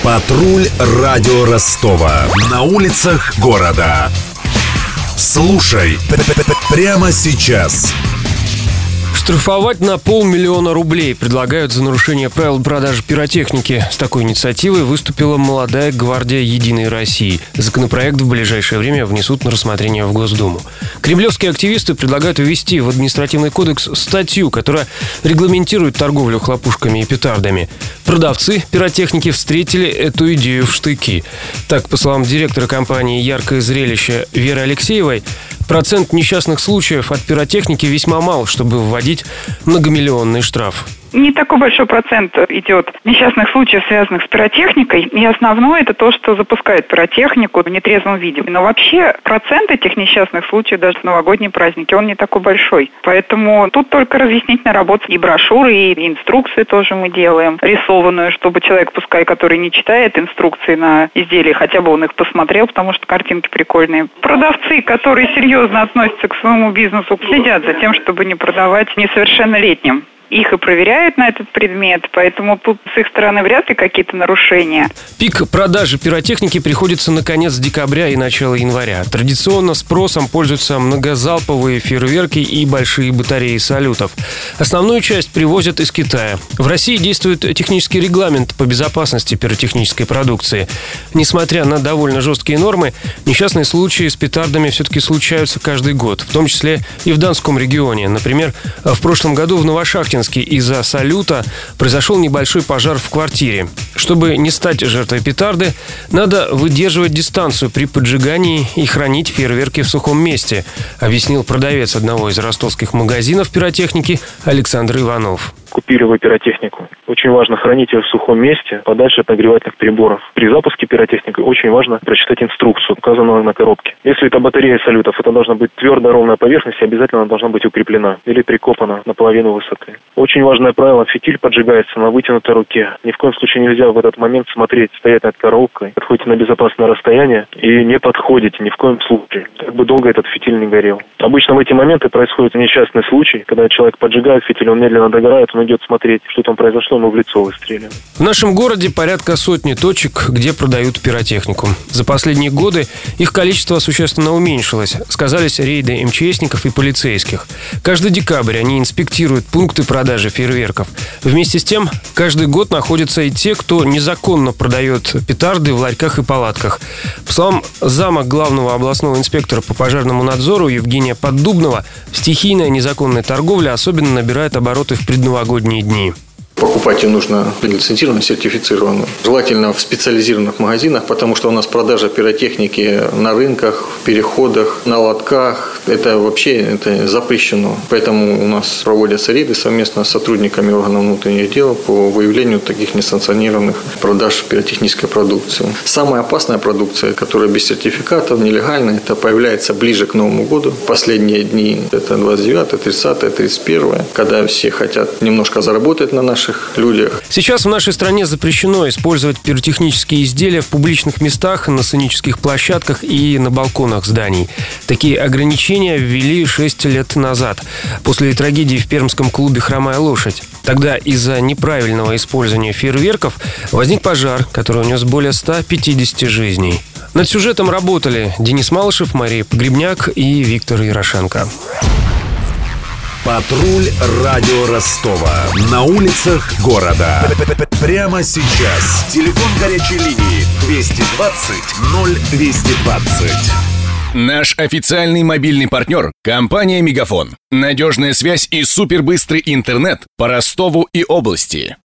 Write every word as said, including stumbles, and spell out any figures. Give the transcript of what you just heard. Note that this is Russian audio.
Патруль радио Ростова. На улицах города. Слушай прямо сейчас. Штрафовать на полмиллиона рублей предлагают за нарушение правил продажи пиротехники. С такой инициативой выступила молодая гвардия «Единой России». Законопроект в ближайшее время внесут на рассмотрение в Госдуму. Кремлевские активисты предлагают ввести в административный кодекс статью, которая регламентирует торговлю хлопушками и петардами. Продавцы пиротехники встретили эту идею в штыки. Так, по словам директора компании «Яркое зрелище» Веры Алексеевой, процент несчастных случаев от пиротехники весьма мал, чтобы вводить многомиллионный штраф. Не такой большой процент идет несчастных случаев, связанных с пиротехникой. И основное это то, что запускают пиротехнику в нетрезвом виде. Но вообще процент этих несчастных случаев даже в новогодние праздники, он не такой большой. Поэтому тут только разъяснительная работа. И брошюры, и инструкции тоже мы делаем. Рисованную, чтобы человек, пускай который не читает инструкции на изделия, хотя бы он их посмотрел, потому что картинки прикольные. Продавцы, которые серьезно относятся к своему бизнесу, следят за тем, чтобы не продавать несовершеннолетним. Их и проверяют на этот предмет, поэтому тут с их стороны вряд ли какие-то нарушения. Пик продажи пиротехники приходится на конец декабря и начало января. Традиционно спросом пользуются многозалповые фейерверки и большие батареи салютов. Основную часть привозят из Китая. В России действует технический регламент по безопасности пиротехнической продукции. Несмотря на довольно жесткие нормы, несчастные случаи с петардами все-таки случаются каждый год, в том числе и в Донском регионе. Например, в прошлом году в Новошахтинске из-за салюта произошел небольшой пожар в квартире. Чтобы не стать жертвой петарды, надо выдерживать дистанцию при поджигании и хранить фейерверки в сухом месте, объяснил продавец одного из ростовских магазинов пиротехники Александр Иванов. Купили вы пиротехнику. Очень важно хранить ее в сухом месте, подальше от нагревательных приборов. При запуске пиротехники очень важно прочитать инструкцию, указанную на коробке. Если это батарея салютов, это должна быть твердая ровная поверхность и обязательно она должна быть укреплена или прикопана на половину высоты. Очень важное правило: фитиль поджигается на вытянутой руке. Ни в коем случае нельзя в этот момент смотреть, стоять над коробкой. Подходите на безопасное расстояние и не подходите ни в коем случае, как бы долго этот фитиль не горел. Обычно в эти моменты происходит несчастный случай, когда человек поджигает фитиль, он медленно догорает, он идет смотреть, что там произошло, ему в лицо выстрелили. В нашем городе порядка сотни точек, где продают пиротехнику. За последние годы их количество существенно уменьшилось. Сказались рейды эм че эсников и полицейских. Каждый декабрь они инспектируют пункты продажи фейерверков. Вместе с тем, каждый год находятся и те, кто незаконно продает петарды в ларьках и палатках. По словам зама главного областного инспектора по пожарному надзору Евгения Поддубного, стихийная незаконная торговля особенно набирает обороты в предновогодние дни. Покупать ее нужно лицензированную, сертифицированную. Желательно в специализированных магазинах, потому что у нас продажа пиротехники на рынках, в переходах, на лотках. Это вообще это запрещено. Поэтому у нас проводятся рейды совместно с сотрудниками органов внутренних дел по выявлению таких несанкционированных продаж пиротехнической продукции. Самая опасная продукция, которая без сертификатов, нелегальная, это появляется ближе к Новому году. Последние дни это двадцать девятое, тридцатое, тридцать первое, когда все хотят немножко заработать на наших людях. Сейчас в нашей стране запрещено использовать пиротехнические изделия в публичных местах, на сценических площадках и на балконах зданий. Такие ограничения ввели шесть лет назад, после трагедии в пермском клубе «Хромая лошадь». Тогда из-за неправильного использования фейерверков возник пожар, который унес более ста пятидесяти жизней. Над сюжетом работали Денис Малышев, Мария Погребняк и Виктор Ярошенко. Патруль радио Ростова. На улицах города. Прямо сейчас. Телефон горячей линии двести двадцать ноль двести двадцать. Наш официальный мобильный партнер – компания «Мегафон». Надежная связь и супербыстрый интернет по Ростову и области.